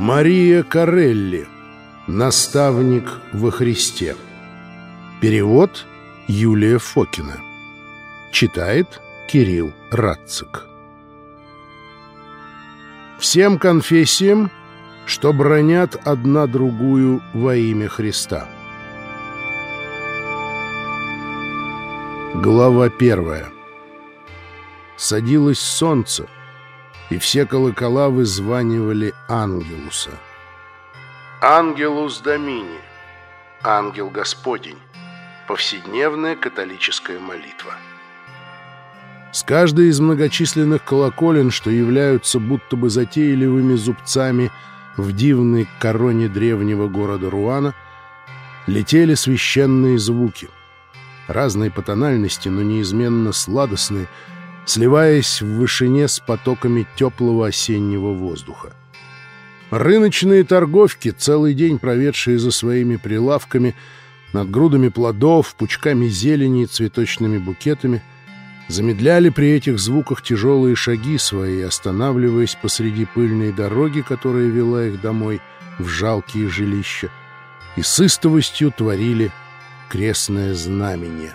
Мария Корелли. Наставник во Христе. Перевод Юлия Фокина. Читает Кирилл Радцик. Всем конфессиям, что бранят одна другую во имя Христа. Глава 1. Садилось солнце, и все колокола вызванивали Ангелуса. Ангелус Домини, ангел Господень, повседневная католическая молитва. С каждой из многочисленных колоколен, что являются будто бы затейливыми зубцами в дивной короне древнего города Руана, летели священные звуки, разные по тональности, но неизменно сладостные, сливаясь в вышине с потоками теплого осеннего воздуха. Рыночные торговки, целый день проведшие за своими прилавками, над грудами плодов, пучками зелени и цветочными букетами, замедляли при этих звуках тяжелые шаги свои, останавливаясь посреди пыльной дороги, которая вела их домой в жалкие жилища, и с истовостью творили крестное знамение.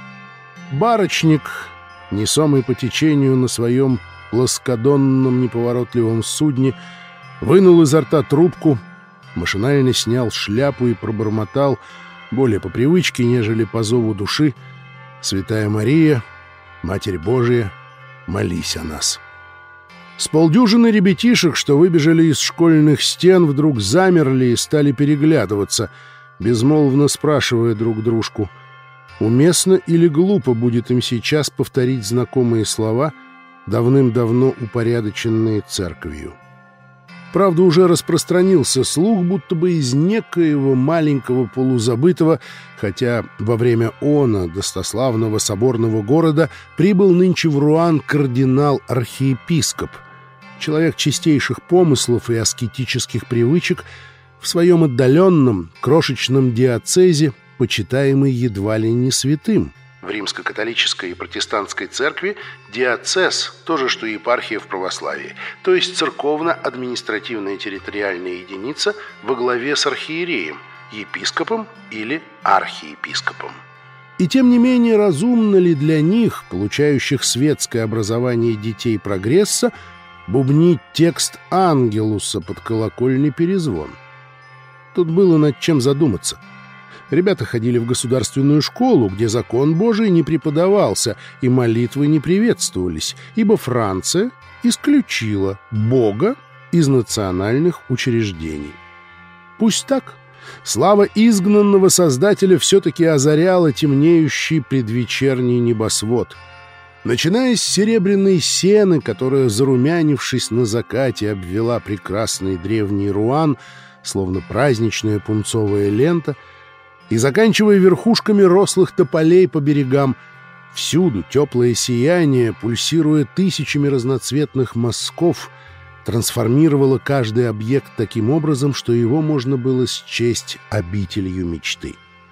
Барочник, несомый по течению на своем плоскодонном неповоротливом судне, вынул изо рта трубку, машинально снял шляпу и пробормотал, более по привычке, нежели по зову души: «Святая Мария, Матерь Божия, молись о нас». С полдюжины ребятишек, что выбежали из школьных стен, вдруг замерли и стали переглядываться, безмолвно спрашивая друг дружку, уместно или глупо будет им сейчас повторить знакомые слова, давным-давно упорядоченные церковью. Правда, уже распространился слух, будто бы из некоего маленького полузабытого, хотя во время она достославного соборного города прибыл нынче в Руан кардинал-архиепископ, человек чистейших помыслов и аскетических привычек, в своем отдаленном, крошечном диацезе, почитаемый едва ли не святым. В римско-католической и протестантской церкви диацез – то же, что епархия в православии, то есть церковно-административная территориальная единица во главе с архиереем, епископом или архиепископом. И тем не менее, разумно ли для них, получающих светское образование детей прогресса, бубнить текст Ангелуса под колокольный перезвон? Тут было над чем задуматься. Ребята ходили в государственную школу, где закон Божий не преподавался и молитвы не приветствовались, ибо Франция исключила Бога из национальных учреждений. Пусть так. Слава изгнанного Создателя все-таки озаряла темнеющий предвечерний небосвод. Начиная с серебряной сены, которая, зарумянившись на закате, обвела прекрасный древний Руан, словно праздничная пунцовая лента, и заканчивая верхушками рослых тополей по берегам, всюду теплое сияние, пульсируя тысячами разноцветных мазков, трансформировало каждый объект таким образом, что его можно было счесть обителью мечты.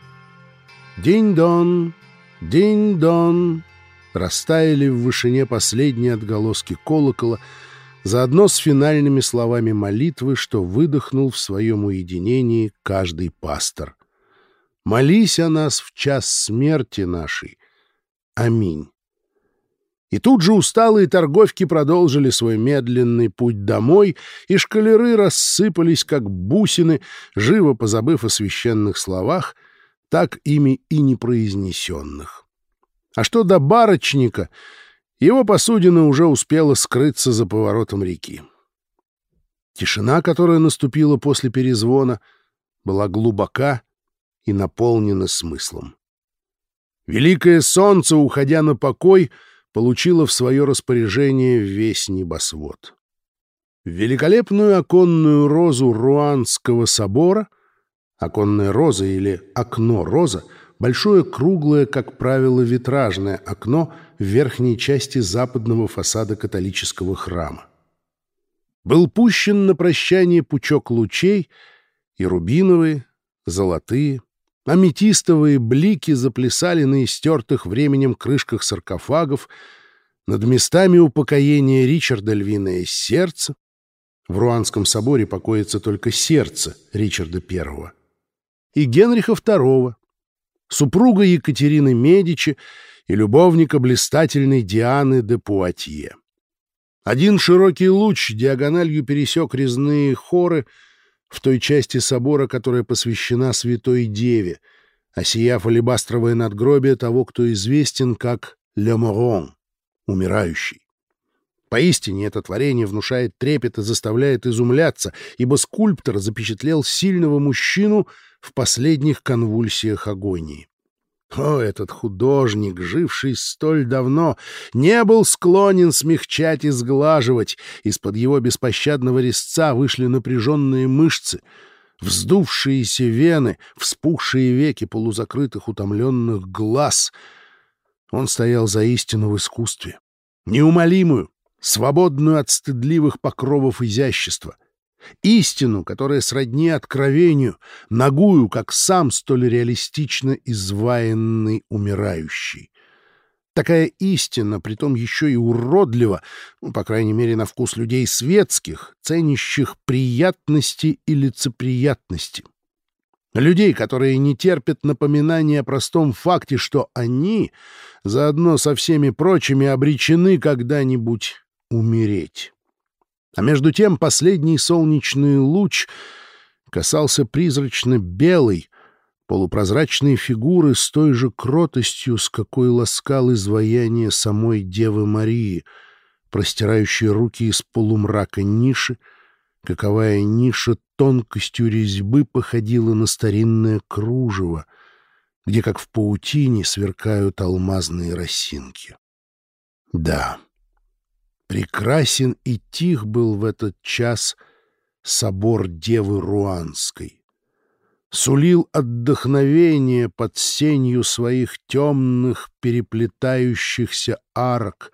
Динь-дон, динь-дон, растаяли в вышине последние отголоски колокола, заодно с финальными словами молитвы, что выдохнул в своем уединении каждый пастор. «Молись о нас в час смерти нашей. Аминь». И тут же усталые торговки продолжили свой медленный путь домой, и школяры рассыпались, как бусины, живо позабыв о священных словах, так ими и не произнесенных. А что до барочника, его посудина уже успела скрыться за поворотом реки. Тишина, которая наступила после перезвона, была глубока и наполнена смыслом. Великое солнце, уходя на покой, получило в свое распоряжение весь небосвод. В великолепную оконную розу Руанского собора, оконная роза или окно-роза, большое круглое, как правило, витражное окно в верхней части западного фасада католического храма. Был пущен на прощание пучок лучей, и рубиновые, золотые, аметистовые блики заплясали на истертых временем крышках саркофагов, над местами упокоения Ричарда львиное сердце, В Руанском соборе покоится только сердце Ричарда I. И Генриха II, супруга Екатерины Медичи и любовника блистательной Дианы де Пуатье. Один широкий луч диагональю пересек резные хоры в той части собора, которая посвящена Святой Деве, осияв алебастровое надгробие того, кто известен как «Le Mourant» — «умирающий». Поистине это творение внушает трепет и заставляет изумляться, ибо скульптор запечатлел сильного мужчину в последних конвульсиях агонии. О, этот художник, живший столь давно, не был склонен смягчать и сглаживать. Из-под его беспощадного резца вышли напряженные мышцы, вздувшиеся вены, вспухшие веки полузакрытых утомленных глаз. Он стоял за истину в искусстве, неумолимую, свободную от стыдливых покровов изящества, истину, которая сродни откровению, нагую, как сам столь реалистично изваянный умирающий. Такая истина, притом еще и уродлива, по крайней мере, на вкус людей светских, ценящих приятности и лицеприятности. Людей, которые не терпят напоминания о простом факте, что они, заодно со всеми прочими, обречены когда-нибудь умереть. А между тем последний солнечный луч касался призрачно белой, полупрозрачной фигуры с той же кротостью, с какой ласкал изваяние самой Девы Марии, простирающей руки из полумрака ниши, каковая ниша тонкостью резьбы походила на старинное кружево, где, как в паутине, сверкают алмазные росинки. Да, прекрасен и тих был в этот час собор Девы Руанской. Сулил отдохновение под сенью своих темных переплетающихся арок,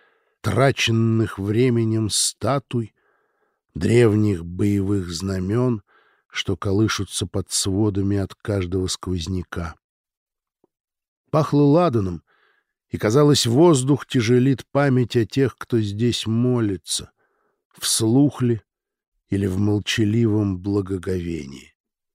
траченных временем статуй, древних боевых знамен, что колышутся под сводами от каждого сквозняка. Пахло ладаном, и, казалось, воздух тяжелит память о тех, кто здесь молится, вслух ли или в молчаливом благоговении.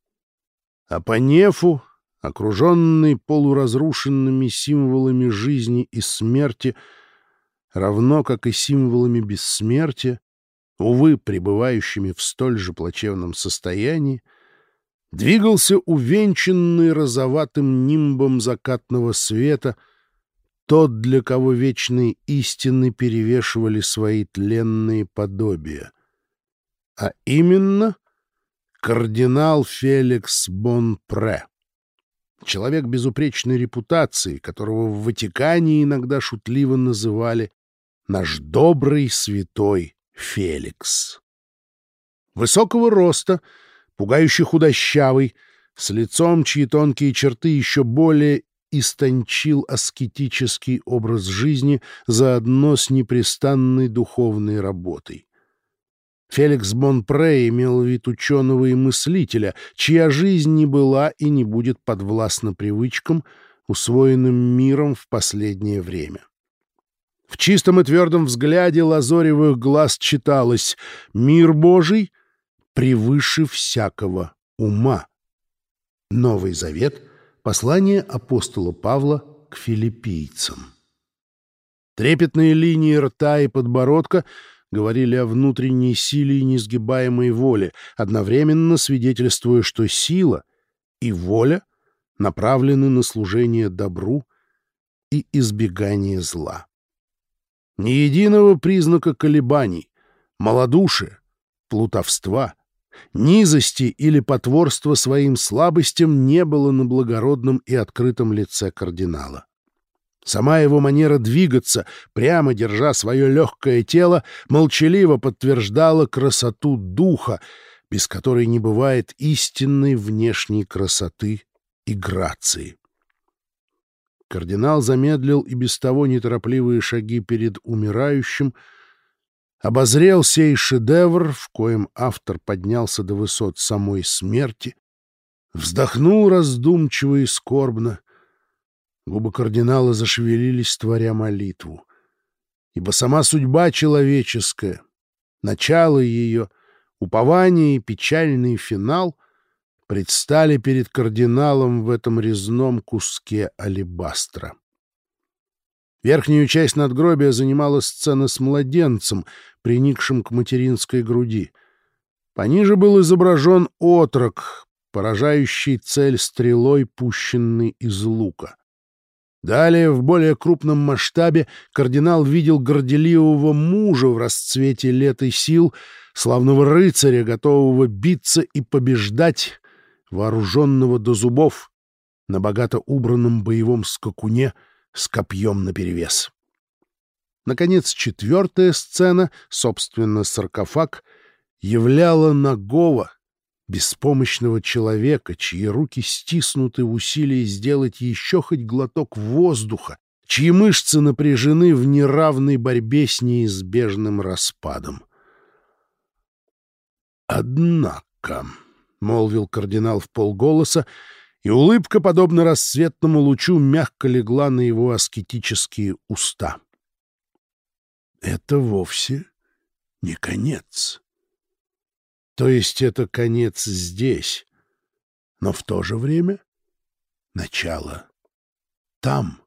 А по нефу, окруженный полуразрушенными символами жизни и смерти, равно как и символами бессмертия, увы, пребывающими в столь же плачевном состоянии, двигался увенчанный розоватым нимбом закатного света тот, для кого вечные истины перевешивали свои тленные подобия, а именно кардинал Феликс Бонпре, человек безупречной репутации, которого в Ватикане иногда шутливо называли «наш добрый святой Феликс». Высокого роста, пугающе худощавый, с лицом, чьи тонкие черты еще более истончил аскетический образ жизни заодно с непрестанной духовной работой. Феликс Бонпре имел вид ученого и мыслителя, чья жизнь не была и не будет подвластна привычкам, усвоенным миром в последнее время. В чистом и твердом взгляде лазоревых глаз читалось «Мир Божий превыше всякого ума». Новый Завет — послание апостола Павла к филиппийцам. Трепетные линии рта и подбородка говорили о внутренней силе и несгибаемой воле, одновременно свидетельствуя, что сила и воля направлены на служение добру и избегание зла. Ни единого признака колебаний, малодушия, плутовства, низости или потворства своим слабостям не было на благородном и открытом лице кардинала. Сама его манера двигаться, прямо держа свое легкое тело, молчаливо подтверждала красоту духа, без которой не бывает истинной внешней красоты и грации. Кардинал замедлил и без того неторопливые шаги перед умирающим, обозрел сей шедевр, в коем автор поднялся до высот самой смерти, вздохнул раздумчиво и скорбно. Губы кардинала зашевелились, творя молитву. Ибо сама судьба человеческая, начало ее упование и печальный финал предстали перед кардиналом в этом резном куске алебастра. Верхнюю часть надгробия занимала сцена с младенцем, приникшим к материнской груди. Пониже был изображен отрок, поражающий цель стрелой, пущенной из лука. Далее, в более крупном масштабе, кардинал видел горделивого мужа в расцвете лет и сил, славного рыцаря, готового биться и побеждать, вооруженного до зубов, на богато убранном боевом скакуне с копьем наперевес. Наконец, четвертая сцена, собственно, саркофаг, являла нагого, беспомощного человека, чьи руки стиснуты в усилии сделать еще хоть глоток воздуха, чьи мышцы напряжены в неравной борьбе с неизбежным распадом. «Однако», — молвил кардинал вполголоса, и улыбка, подобно рассветному лучу, мягко легла на его аскетические уста. «Это вовсе не конец. То есть это конец здесь, но в то же время начало там».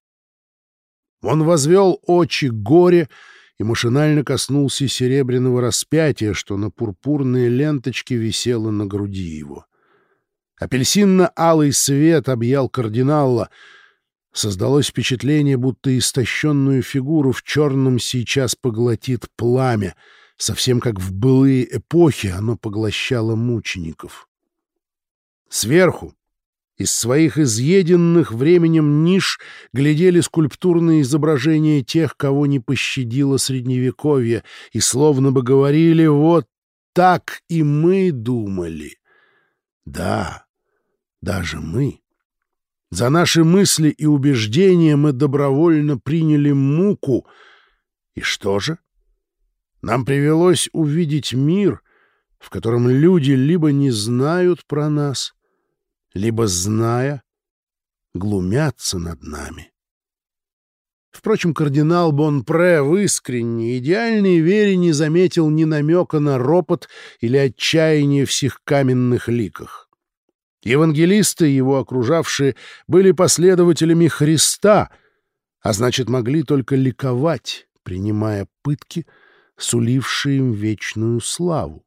Он возвел очи к горе и машинально коснулся серебряного распятия, что на пурпурной ленточке висело на груди его. Апельсинно-алый свет объял кардинала. Создалось впечатление, будто истощенную фигуру в черном сейчас поглотит пламя, совсем как в былые эпохи оно поглощало мучеников. Сверху, из своих изъеденных временем ниш, глядели скульптурные изображения тех, кого не пощадило Средневековье, и словно бы говорили: «Вот так и мы думали». Да, даже мы. За наши мысли и убеждения мы добровольно приняли муку. И что же? Нам привелось увидеть мир, в котором люди либо не знают про нас, либо, зная, глумятся над нами. Впрочем, кардинал Бонпре в искренней, идеальной вере не заметил ни намека на ропот или отчаяние в сих каменных ликах. Евангелисты, его окружавшие, были последователями Христа, а значит, могли только ликовать, принимая пытки, сулившие им вечную славу.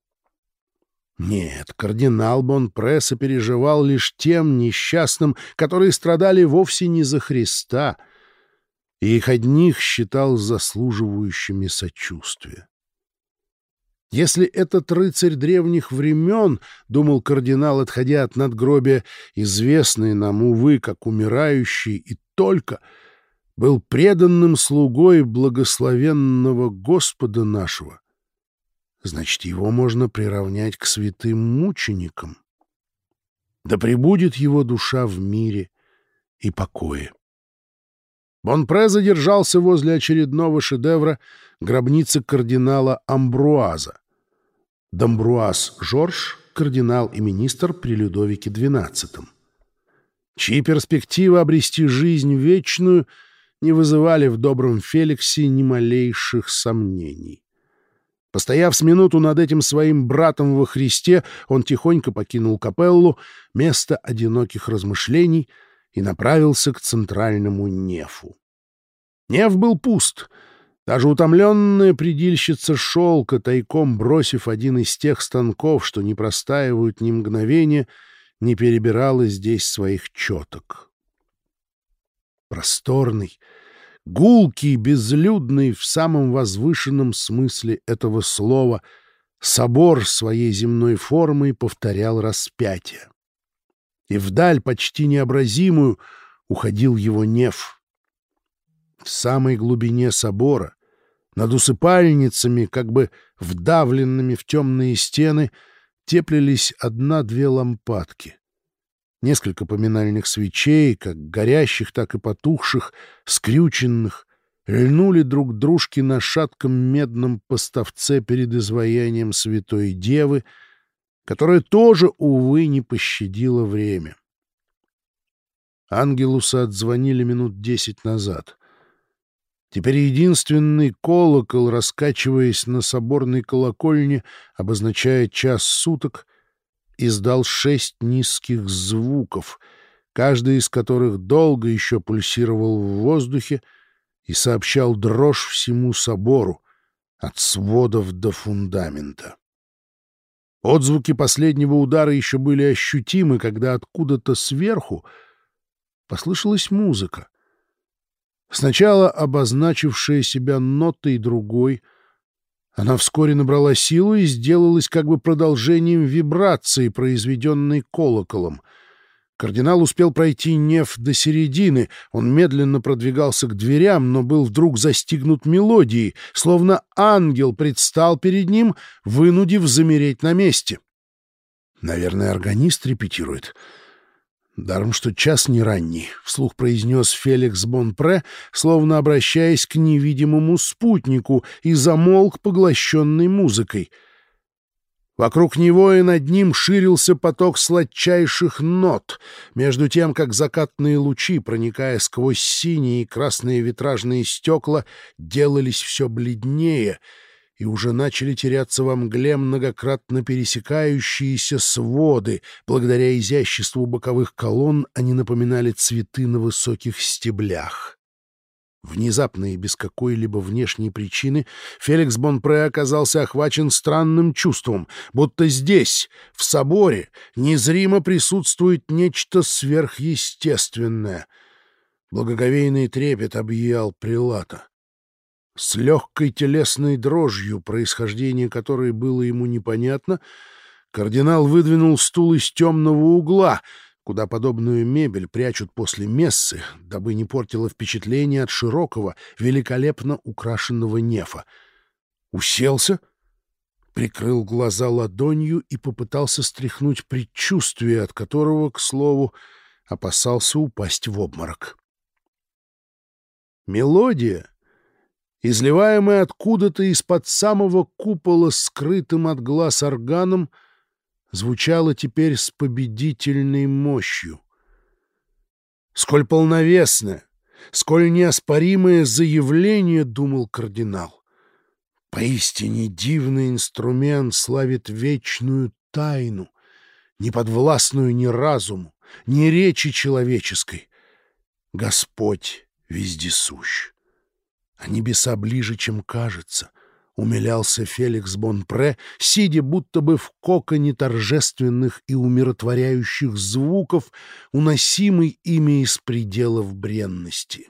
Нет, кардинал Бонпре сопереживал лишь тем несчастным, которые страдали вовсе не за Христа, и их одних считал заслуживающими сочувствия. Если этот рыцарь древних времен, — думал кардинал, отходя от надгробия, известный нам, увы, как умирающий, и только, был преданным слугой благословенного Господа нашего, значит, его можно приравнять к святым мученикам. Да пребудет его душа в мире и покое. Бонпре задержался возле очередного шедевра — гробницы кардинала Амбруаза. Дамбруаз Жорж, кардинал и министр при Людовике XII, чьи перспективы обрести жизнь вечную не вызывали в добром Феликсе ни малейших сомнений. Постояв с минуту над этим своим братом во Христе, он тихонько покинул капеллу, место одиноких размышлений, и направился к центральному нефу. Неф был пуст. Даже утомленная предильщица шелка, тайком бросив один из тех станков, что не простаивают ни мгновения, не перебирала здесь своих четок. Просторный, гулкий, безлюдный в самом возвышенном смысле этого слова собор своей земной формой повторял распятие. И вдаль, почти необразимую, уходил его неф. В самой глубине собора, над усыпальницами, как бы вдавленными в темные стены, теплились одна-две лампадки. Несколько поминальных свечей, как горящих, так и потухших, скрюченных, льнули друг к дружке на шатком медном поставце перед изваянием Святой Девы, которая тоже, увы, не пощадила время. Ангелуса отзвонили минут 10 назад. Теперь единственный колокол, раскачиваясь на соборной колокольне, обозначая час суток, издал 6 низких звуков, каждый из которых долго еще пульсировал в воздухе и сообщал дрожь всему собору, от сводов до фундамента. Отзвуки последнего удара еще были ощутимы, когда откуда-то сверху послышалась музыка, сначала обозначившая себя нотой другой. Она вскоре набрала силу и сделалась как бы продолжением вибрации, произведенной колоколом. Кардинал успел пройти неф до середины, он медленно продвигался к дверям, но был вдруг застигнут мелодией, словно ангел предстал перед ним, вынудив замереть на месте. «Наверное, органист репетирует. Даром, что час не ранний», — вслух произнес Феликс Бонпре, словно обращаясь к невидимому спутнику, и замолк, поглощенный музыкой. Вокруг него и над ним ширился поток сладчайших нот, между тем, как закатные лучи, проникая сквозь синие и красные витражные стекла, делались все бледнее и уже начали теряться во мгле многократно пересекающиеся своды. Благодаря изяществу боковых колонн они напоминали цветы на высоких стеблях. Внезапно и без какой-либо внешней причины Феликс Бонпре оказался охвачен странным чувством, будто здесь, в соборе, незримо присутствует нечто сверхъестественное. Благоговейный трепет объял прелата. С легкой телесной дрожью, происхождение которой было ему непонятно, кардинал выдвинул стул из темного угла, куда подобную мебель прячут после мессы, дабы не портило впечатление от широкого, великолепно украшенного нефа. Уселся, прикрыл глаза ладонью и попытался стряхнуть предчувствие, от которого, к слову, опасался упасть в обморок. Мелодия, изливаемая откуда-то из-под самого купола, скрытым от глаз органом, звучало теперь с победительной мощью. Сколь полновесное, сколь неоспоримое заявление, думал кардинал. Поистине дивный инструмент славит вечную тайну, не подвластную ни разуму, ни речи человеческой. Господь вездесущ. А небеса ближе, чем кажется, — умилялся Феликс Бонпре, сидя будто бы в коконе торжественных и умиротворяющих звуков, уносимый ими из пределов бренности.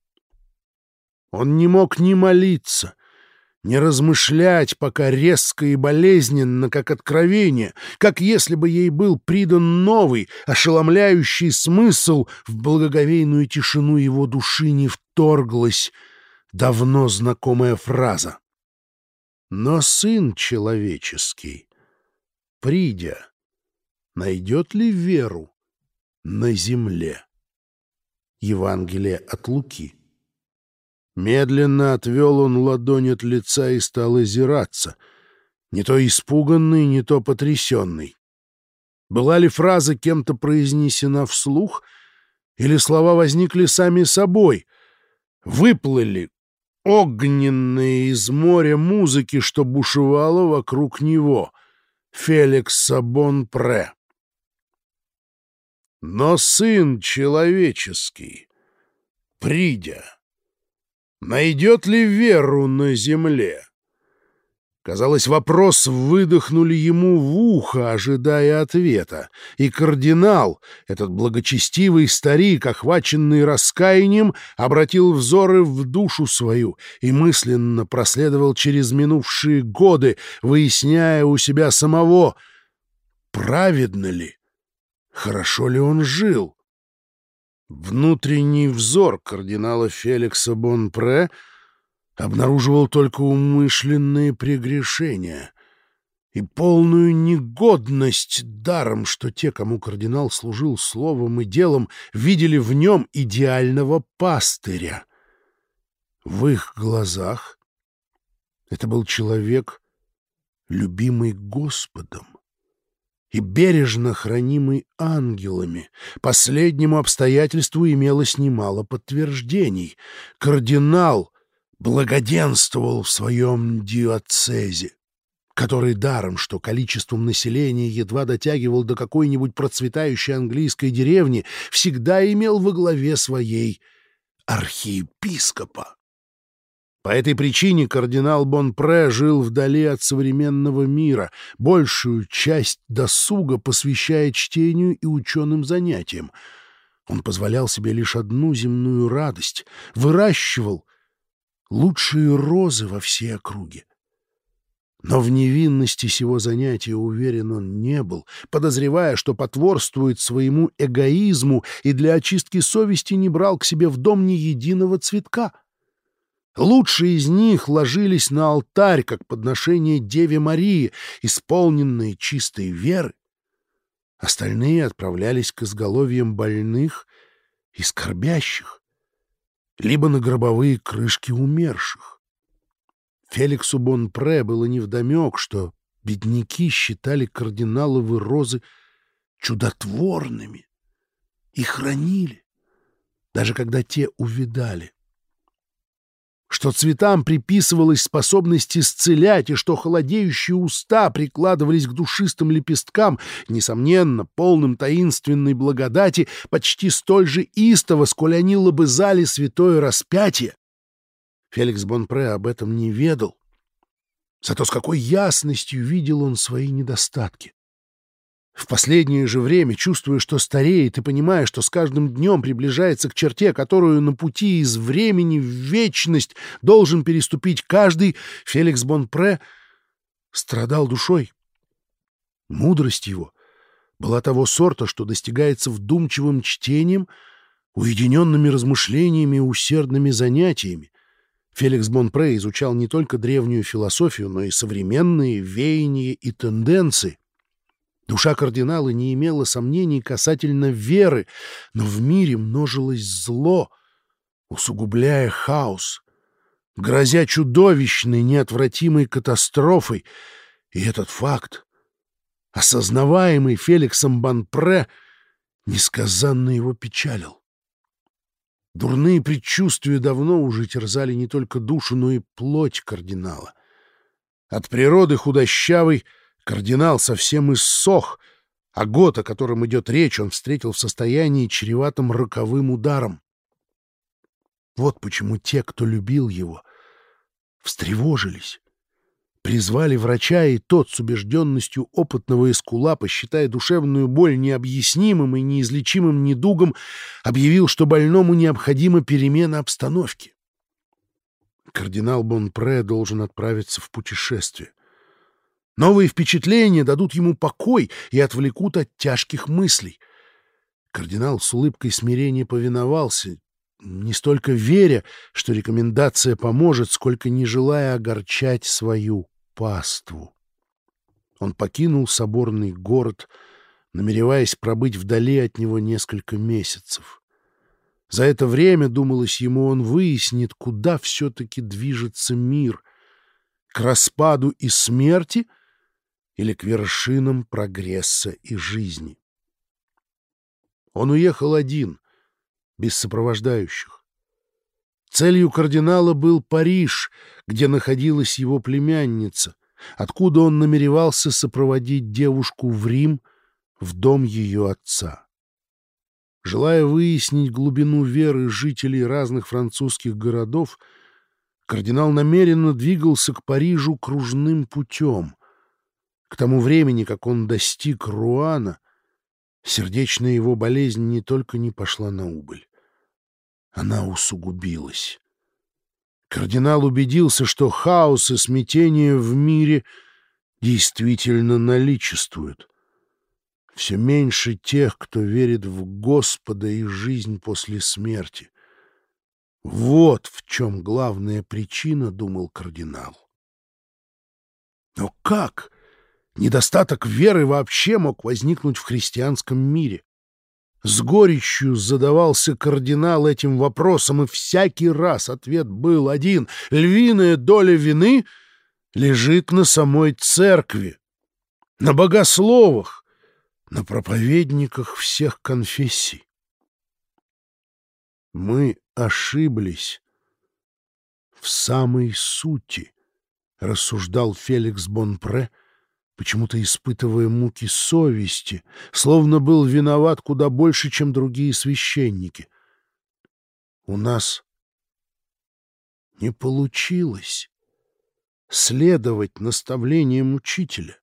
Он не мог ни молиться, ни размышлять, пока резко и болезненно, как откровение, как если бы ей был придан новый, ошеломляющий смысл, в благоговейную тишину его души не вторглась давно знакомая фраза. Но Сын Человеческий, придя, найдет ли веру на земле? Евангелие от Луки. Медленно отвел он ладонь от лица и стал озираться, не то испуганный, не то потрясенный. Была ли фраза кем-то произнесена вслух, или слова возникли сами собой, выплыли, огненные из моря музыки, что бушевало вокруг него, Феликса Бонпре. Но Сын Человеческий, придя, найдет ли веру на земле? Казалось, вопрос выдохнули ему в ухо, ожидая ответа, и кардинал, этот благочестивый старик, охваченный раскаянием, обратил взоры в душу свою и мысленно проследовал через минувшие годы, выясняя у себя самого, праведно ли, хорошо ли он жил. Внутренний взор кардинала Феликса Бонпре обнаруживал только умышленные прегрешения и полную негодность, даром, что те, кому кардинал служил словом и делом, видели в нем идеального пастыря. В их глазах это был человек, любимый Господом и бережно хранимый ангелами. Последнему обстоятельству имелось немало подтверждений. Кардинал благоденствовал в своем диоцезе, который даром, что количеством населения едва дотягивал до какой-нибудь процветающей английской деревни, всегда имел во главе своей архиепископа. По этой причине кардинал Бонпре жил вдали от современного мира, большую часть досуга посвящая чтению и ученым занятиям. Он позволял себе лишь одну земную радость — выращивал лучшие розы во всей округе. Но в невинности сего занятия уверен он не был, подозревая, что потворствует своему эгоизму, и для очистки совести не брал к себе в дом ни единого цветка. Лучшие из них ложились на алтарь, как подношение Деве Марии, исполненные чистой веры. Остальные отправлялись к изголовьям больных и скорбящих, либо на гробовые крышки умерших. Феликсу Бонпре было невдомек, что бедняки считали кардиналовы розы чудотворными и хранили, даже когда те увядали. Что цветам приписывалась способность исцелять, и что холодеющие уста прикладывались к душистым лепесткам, несомненно, полным таинственной благодати, почти столь же истово, сколь они лобызали святое распятие. Феликс Бонпре об этом не ведал. Зато с какой ясностью видел он свои недостатки. В последнее же время, чувствуя, что стареет, и понимая, что с каждым днем приближается к черте, которую на пути из времени в вечность должен переступить каждый, Феликс Бонпре страдал душой. Мудрость его была того сорта, что достигается вдумчивым чтением, уединенными размышлениями и усердными занятиями. Феликс Бонпре изучал не только древнюю философию, но и современные веяния и тенденции. Душа кардинала не имела сомнений касательно веры, но в мире множилось зло, усугубляя хаос, грозя чудовищной, неотвратимой катастрофой. И этот факт, осознаваемый Феликсом Бонпре, несказанно его печалил. Дурные предчувствия давно уже терзали не только душу, но и плоть кардинала. От природы худощавый, кардинал совсем иссох, а год, о котором идет речь, он встретил в состоянии, чреватым роковым ударом. Вот почему те, кто любил его, встревожились, призвали врача, и тот с убежденностью опытного эскулапа, считая душевную боль необъяснимым и неизлечимым недугом, объявил, что больному необходима перемена обстановки. Кардинал Бонпре должен отправиться в путешествие. Новые впечатления дадут ему покой и отвлекут от тяжких мыслей. Кардинал с улыбкой смирения повиновался, не столько веря, что рекомендация поможет, сколько не желая огорчать свою паству. Он покинул соборный город, намереваясь пробыть вдали от него несколько месяцев. За это время, думалось ему, он выяснит, куда все-таки движется мир — к распаду и смерти — или к вершинам прогресса и жизни. Он уехал один, без сопровождающих. Целью кардинала был Париж, где находилась его племянница, откуда он намеревался сопроводить девушку в Рим, в дом ее отца. Желая выяснить глубину веры жителей разных французских городов, кардинал намеренно двигался к Парижу кружным путем. К тому времени, как он достиг Руана, сердечная его болезнь не только не пошла на убыль, она усугубилась. Кардинал убедился, что хаос и смятение в мире действительно наличествуют. Все меньше тех, кто верит в Господа и жизнь после смерти. Вот в чем главная причина, думал кардинал. Но как недостаток веры вообще мог возникнуть в христианском мире? С горечью задавался кардинал этим вопросом, и всякий раз ответ был один: львиная доля вины лежит на самой церкви, на богословах, на проповедниках всех конфессий. Мы ошиблись в самой сути, — рассуждал Феликс Бонпре, почему-то испытывая муки совести, словно был виноват куда больше, чем другие священники. У нас не получилось следовать наставлениям учителя.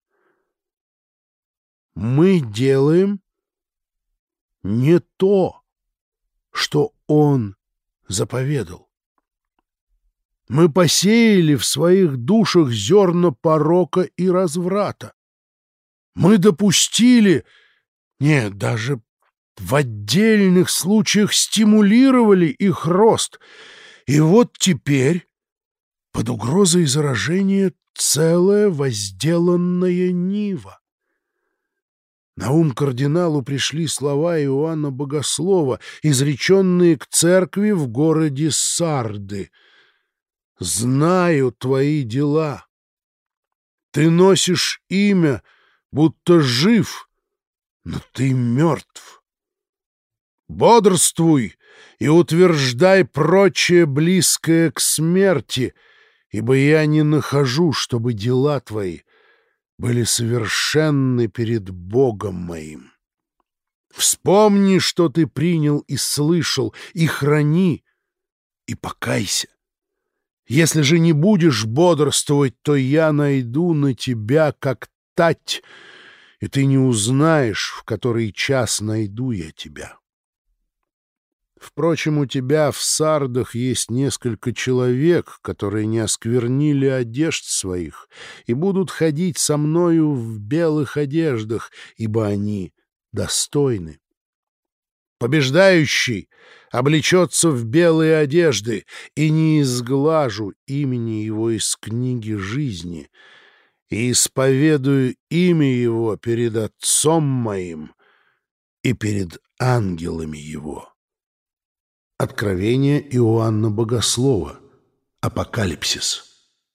Мы делаем не то, что он заповедал. Мы посеяли в своих душах зерна порока и разврата. Мы допустили, нет, даже в отдельных случаях стимулировали их рост. И вот теперь под угрозой заражения целая возделанная нива. На ум кардиналу пришли слова Иоанна Богослова, изреченные к церкви в городе Сарды. «Знаю твои дела. Ты носишь имя, будто жив, но ты мертв. Бодрствуй и утверждай прочее близкое к смерти, ибо я не нахожу, чтобы дела твои были совершенны перед Богом моим. Вспомни, что ты принял и слышал, и храни, и покайся. Если же не будешь бодрствовать, то я найду на тебя, как тать, и ты не узнаешь, в который час найду я тебя. Впрочем, у тебя в Сардах есть несколько человек, которые не осквернили одежд своих и будут ходить со мною в белых одеждах, ибо они достойны. Побеждающий облечется в белые одежды, и не изглажу имени его из книги жизни, и исповедую имя его перед Отцом моим и перед ангелами его». Откровение Иоанна Богослова. Апокалипсис.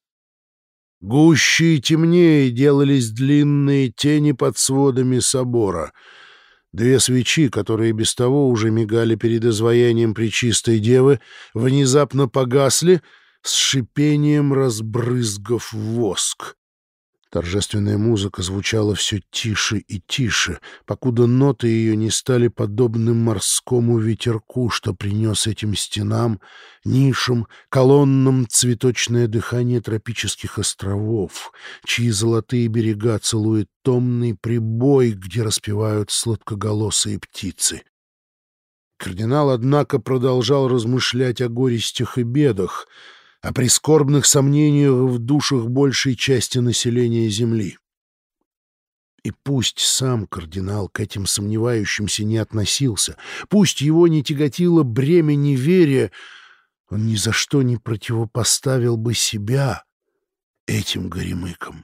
Гуще и темнее делались длинные тени под сводами собора. Две свечи, которые без того уже мигали перед изваянием Пречистой Девы, внезапно погасли, с шипением разбрызгав воск. Торжественная музыка звучала все тише и тише, покуда ноты ее не стали подобны морскому ветерку, что принес этим стенам, нишам, колоннам цветочное дыхание тропических островов, чьи золотые берега целует томный прибой, где распевают сладкоголосые птицы. Кардинал, однако, продолжал размышлять о горестях и бедах, о прискорбных сомнениях в душах большей части населения Земли. И пусть сам кардинал к этим сомневающимся не относился, пусть его не тяготило бремя неверия, он ни за что не противопоставил бы себя этим горемыкам.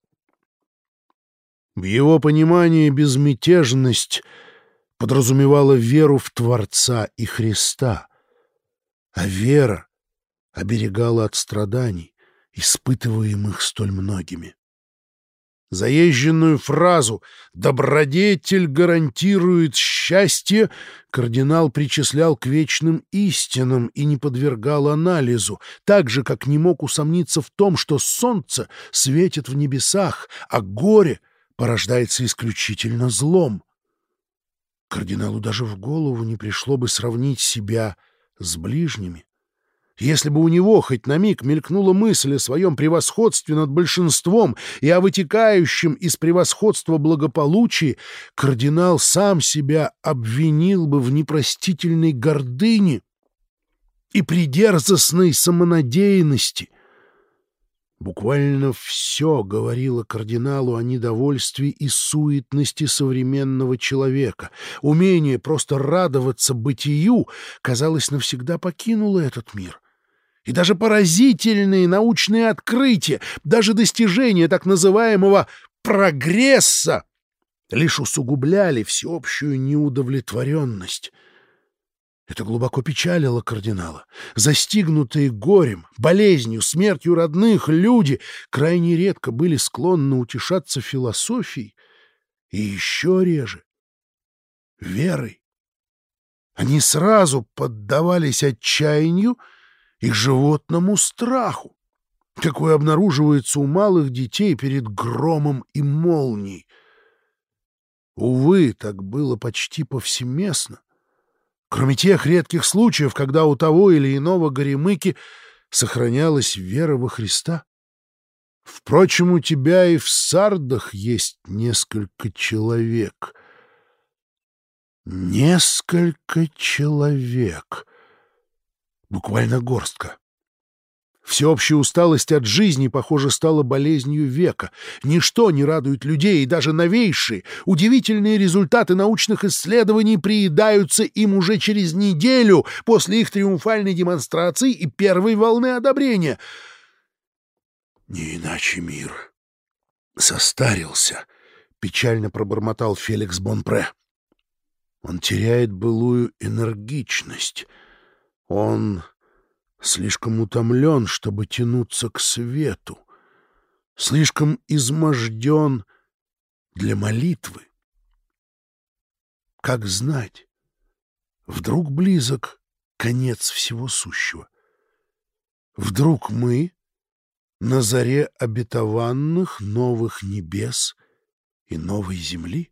В его понимании безмятежность подразумевала веру в Творца и Христа, а вера оберегала от страданий, испытываемых столь многими. Заезженную фразу «добродетель гарантирует счастье» кардинал причислял к вечным истинам и не подвергал анализу, так же, как не мог усомниться в том, что солнце светит в небесах, а горе порождается исключительно злом. Кардиналу даже в голову не пришло бы сравнить себя с ближними. Если бы у него хоть на миг мелькнула мысль о своем превосходстве над большинством и о вытекающем из превосходства благополучии, кардинал сам себя обвинил бы в непростительной гордыне и придерзостной самонадеянности. Буквально все говорило кардиналу о недовольстве и суетности современного человека. Умение просто радоваться бытию, казалось, навсегда покинуло этот мир. И даже поразительные научные открытия, даже достижения так называемого «прогресса» лишь усугубляли всеобщую неудовлетворенность. Это глубоко печалило кардинала. Застигнутые горем, болезнью, смертью родных люди крайне редко были склонны утешаться философией и еще реже — верой. Они сразу поддавались отчаянию и животному страху, какой обнаруживается у малых детей перед громом и молнией. Увы, так было почти повсеместно, кроме тех редких случаев, когда у того или иного горемыки сохранялась вера во Христа. Впрочем, у тебя и в Сардах есть несколько человек. Несколько человек. Буквально горстка. Всеобщая усталость от жизни, похоже, стала болезнью века. Ничто не радует людей, и даже новейшие, удивительные результаты научных исследований приедаются им уже через неделю после их триумфальной демонстрации и первой волны одобрения. «Не иначе мир состарился», — печально пробормотал Феликс Бонпре. «Он теряет былую энергичность. Он слишком утомлен, чтобы тянуться к свету, слишком изможден для молитвы. Как знать, вдруг близок конец всего сущего? Вдруг мы на заре обетованных новых небес и новой земли?»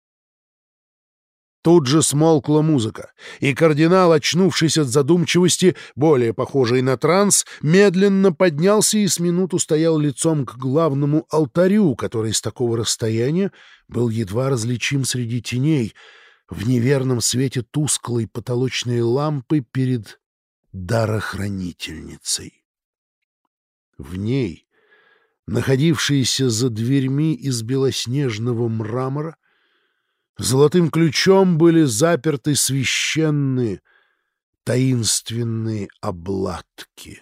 Тут же смолкла музыка, и кардинал, очнувшись от задумчивости, более похожей на транс, медленно поднялся и с минуту стоял лицом к главному алтарю, который с такого расстояния был едва различим среди теней, в неверном свете тусклой потолочной лампы перед дарохранительницей. В ней, находившейся за дверьми из белоснежного мрамора, золотым ключом были заперты священные, таинственные обладки.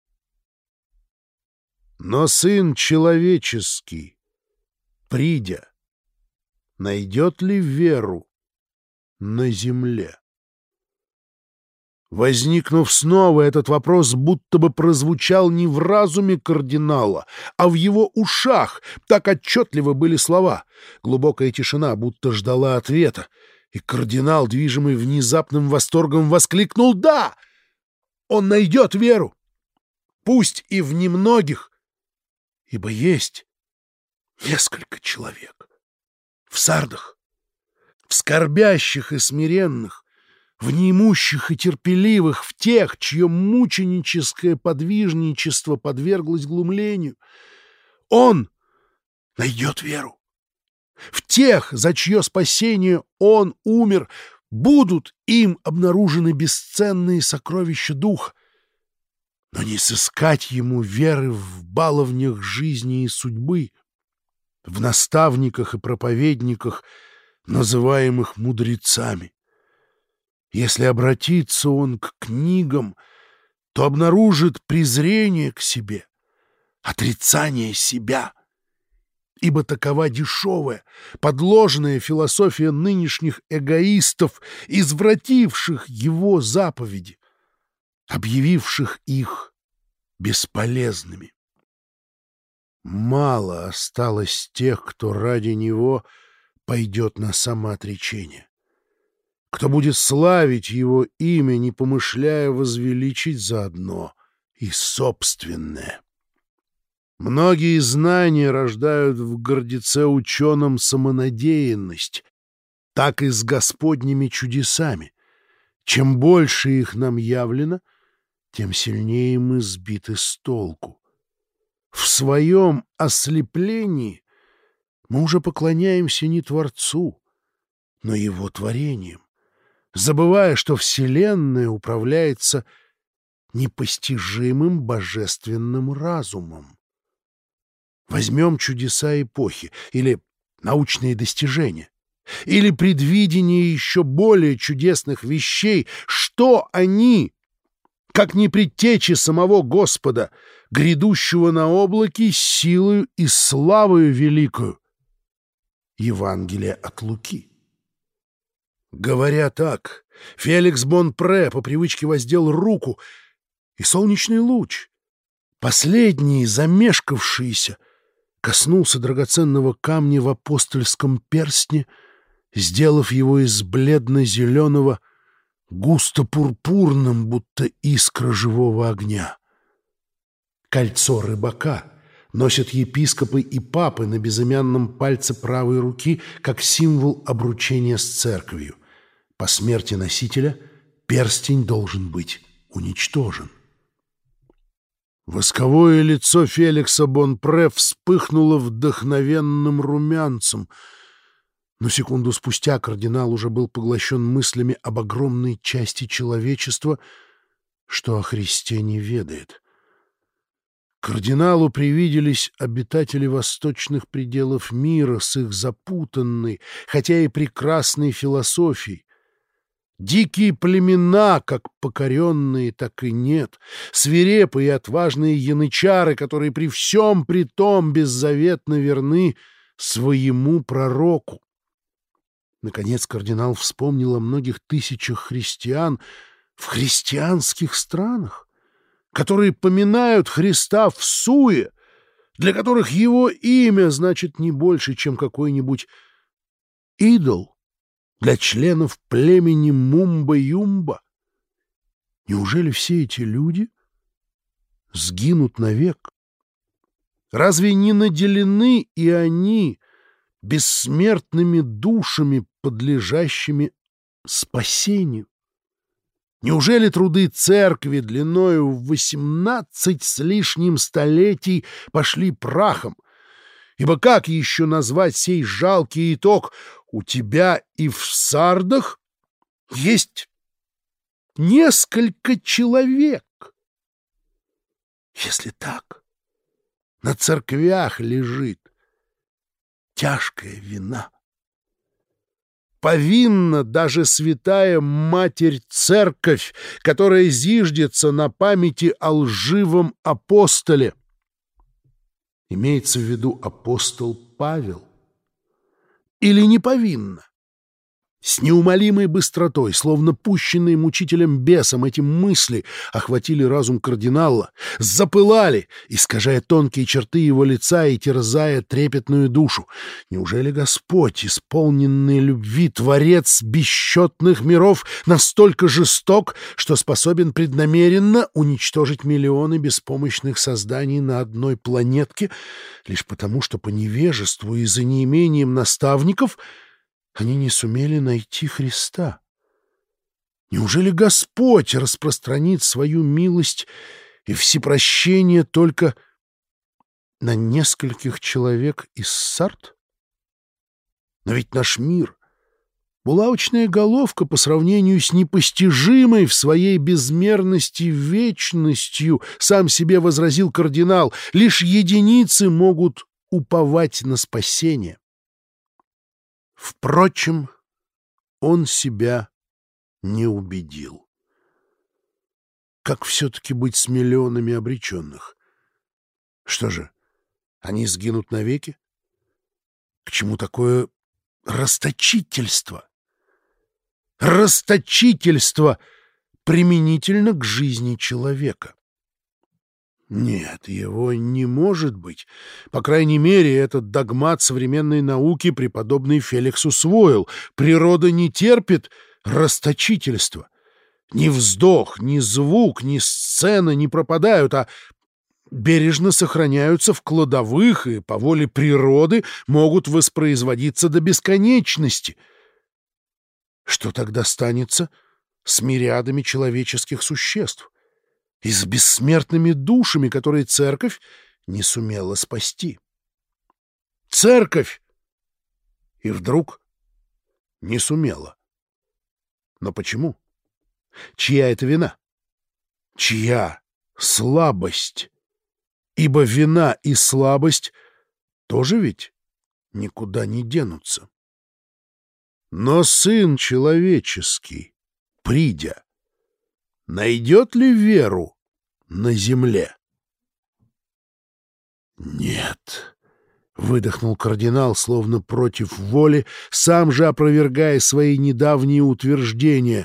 Но Сын Человеческий, придя, найдет ли веру на земле? Возникнув снова, этот вопрос будто бы прозвучал не в разуме кардинала, а в его ушах. Так отчетливо были слова. Глубокая тишина будто ждала ответа, и кардинал, движимый внезапным восторгом, воскликнул: «Да! Он найдет веру! Пусть и в немногих, ибо есть несколько человек в Сардах, в скорбящих и смиренных, в неимущих и терпеливых, в тех, чье мученическое подвижничество подверглось глумлению. Он найдет веру. В тех, за чье спасение он умер, будут им обнаружены бесценные сокровища духа. Но не сыскать ему веры в баловнях жизни и судьбы, в наставниках и проповедниках, называемых мудрецами. Если обратится он к книгам, то обнаружит презрение к себе, отрицание себя, ибо такова дешевая, подложная философия нынешних эгоистов, извративших его заповеди, объявивших их бесполезными. Мало осталось тех, кто ради него пойдет на самоотречение, кто будет славить его имя, не помышляя возвеличить заодно и собственное. Многие знания рождают в гордеце ученом самонадеянность, так и с Господними чудесами. Чем больше их нам явлено, тем сильнее мы сбиты с толку. В своем ослеплении мы уже поклоняемся не Творцу, но Его творениям, забывая, что Вселенная управляется непостижимым божественным разумом. Возьмем чудеса эпохи, или научные достижения, или предвидение еще более чудесных вещей. Что они, как не предтечи самого Господа, грядущего на облаке силою и славою великую? Евангелие от Луки. Говоря так, Феликс Бонпре по привычке воздел руку, и солнечный луч, последний замешкавшийся, коснулся драгоценного камня в апостольском перстне, сделав его из бледно-зеленого, густо-пурпурным, будто искра живого огня. Кольцо рыбака носят епископы и папы на безымянном пальце правой руки как символ обручения с церковью. По смерти носителя перстень должен быть уничтожен. Восковое лицо Феликса Бонпре вспыхнуло вдохновенным румянцем, но секунду спустя кардинал уже был поглощен мыслями об огромной части человечества, что о Христе не ведает. Кардиналу привиделись обитатели восточных пределов мира с их запутанной, хотя и прекрасной философией. Дикие племена, как покоренные, так и нет, свирепые и отважные янычары, которые при всем при том беззаветно верны своему пророку. Наконец кардинал вспомнил о многих тысячах христиан в христианских странах, которые поминают Христа в суе, для которых его имя значит не больше, чем какой-нибудь идол для членов племени Мумба-Юмба. Неужели все эти люди сгинут навек? Разве не наделены и они бессмертными душами, подлежащими спасению? Неужели труды церкви длиною в 18 с лишним столетий пошли прахом? Ибо как еще назвать сей жалкий итог? У тебя и в Сардах есть несколько человек. Если так, на церквях лежит тяжкая вина. Повинна даже святая Матерь-Церковь, которая зиждется на памяти о лживом апостоле. Имеется в виду апостол Павел. Или не повинна? С неумолимой быстротой, словно пущенные мучителем бесом, эти мысли охватили разум кардинала, запылали, искажая тонкие черты его лица и терзая трепетную душу. Неужели Господь, исполненный любви, Творец бесчетных миров, настолько жесток, что способен преднамеренно уничтожить миллионы беспомощных созданий на одной планетке, лишь потому, что по невежеству и за неимением наставников они не сумели найти Христа? Неужели Господь распространит свою милость и всепрощение только на нескольких человек из Сард? Но ведь наш мир — булавочная головка по сравнению с непостижимой в своей безмерности вечностью, сам себе возразил кардинал. Лишь единицы могут уповать на спасение. Впрочем, он себя не убедил. Как все-таки быть с миллионами обреченных? Что же, они сгинут навеки? К чему такое расточительство? Расточительство применительно к жизни человека. Нет, его не может быть. По крайней мере, этот догмат современной науки преподобный Феликс усвоил. Природа не терпит расточительства. Ни вздох, ни звук, ни сцена не пропадают, а бережно сохраняются в кладовых и по воле природы могут воспроизводиться до бесконечности. Что тогда станется с мириадами человеческих существ и с бессмертными душами, которые церковь не сумела спасти? Церковь! И вдруг не сумела. Но почему? Чья это вина? Чья слабость? Ибо вина и слабость тоже ведь никуда не денутся. Но Сын Человеческий, придя, найдет ли веру на земле? Нет, — выдохнул кардинал, словно против воли, сам же опровергая свои недавние утверждения.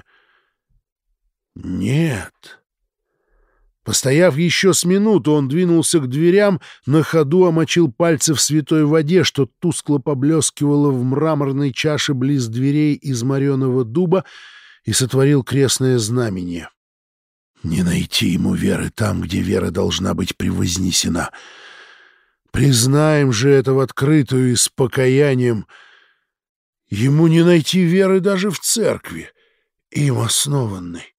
Нет. Постояв еще с минуту, он двинулся к дверям, на ходу омочил пальцы в святой воде, что тускло поблескивало в мраморной чаше близ дверей из мореного дуба, и сотворил крестное знамение. Не найти ему веры там, где вера должна быть превознесена. Признаем же это в открытую и с покаянием. Ему не найти веры даже в церкви, им основанной.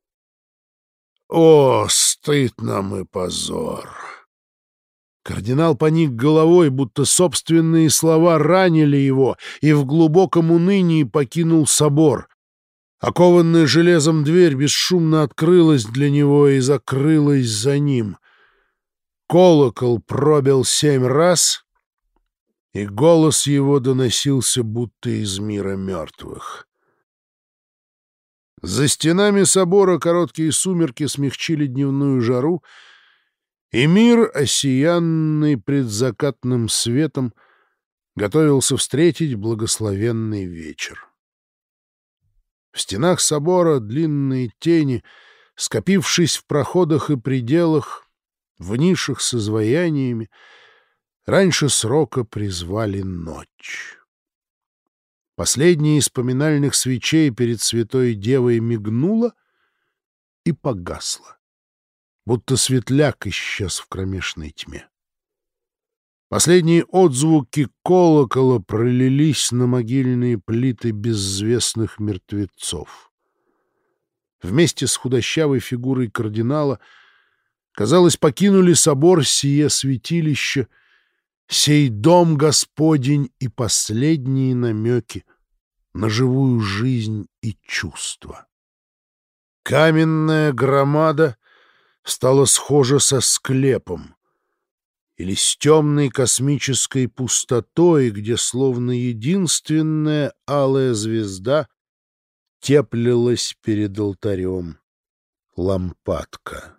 О, стыд нам и позор! Кардинал поник головой, будто собственные слова ранили его, и в глубоком унынии покинул собор. Окованная железом дверь бесшумно открылась для него и закрылась за ним. Колокол пробил 7 раз, и голос его доносился будто из мира мертвых. За стенами собора короткие сумерки смягчили дневную жару, и мир, осиянный предзакатным светом, готовился встретить благословенный вечер. В стенах собора длинные тени, скопившись в проходах и пределах, в нишах с изваяниями, раньше срока призвали ночь. Последняя из поминальных свечей перед Святой Девой мигнула и погасла, будто светляк исчез в кромешной тьме. Последние отзвуки колокола пролились на могильные плиты безвестных мертвецов. Вместе с худощавой фигурой кардинала, казалось, покинули собор сие святилище, сей дом Господень и последние намеки на живую жизнь и чувства. Каменная громада стала схожа со склепом или с темной космической пустотой, где словно единственная алая звезда теплилась перед алтарем — лампадка.